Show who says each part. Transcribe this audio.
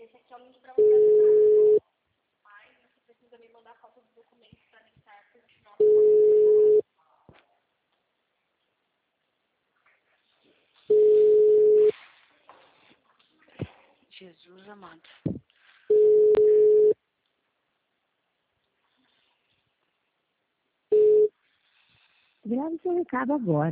Speaker 1: esse aqui é o link para você assinar. Mas você precisa me mandar foto dos documentos para anexar para continuar o.
Speaker 2: Jesus amado.
Speaker 3: Grave seu recado agora.